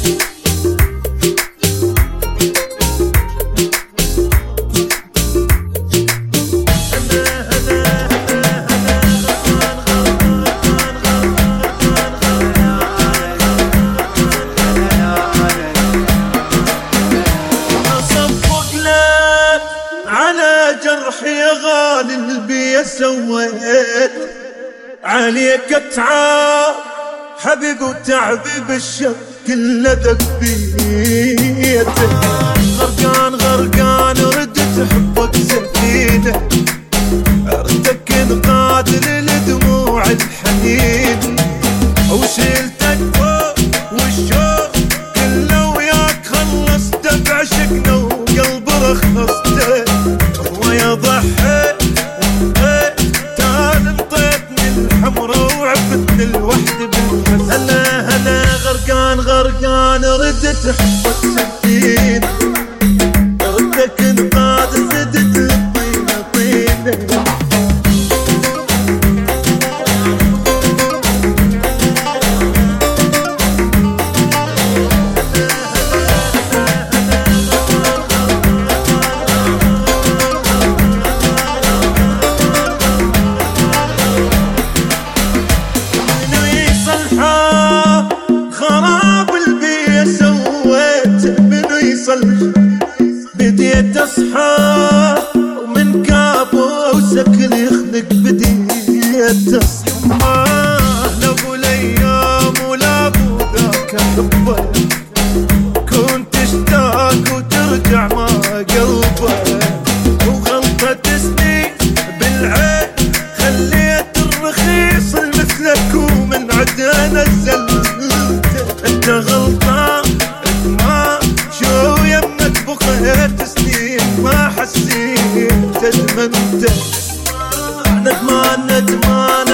يا غالي البي سويت عليك اتعاب حبيب وتعبي بالشر كله ذبيت. غرقان غرقان ردت حبك سفينة ارتكن قادر لدموع الحنين وشيلتك فوق والشوق كله وياك خلصت بعشقنا وقلب رخصته ويا ضحيت وانطيت تال انطيتني الحمرا وعفتني الوحد بالحزن. هلا هلا غرقان غرقان ردت حبك سفينة ردك انقاذ زدت الطينة طينة. بديت اصحى ومن كابو وسكن يخنق بديت اصحى لا ابو الايام ولا ابو ذاك احبه كنت اشتاق وترجع ما قلبه وغلطة سنين بالعين خليت الرخيص مثلك ومن عدا نزلته. انت غلطان ما شو يمك بقيت سنين ما حسيت ندمنت ندمان ندمان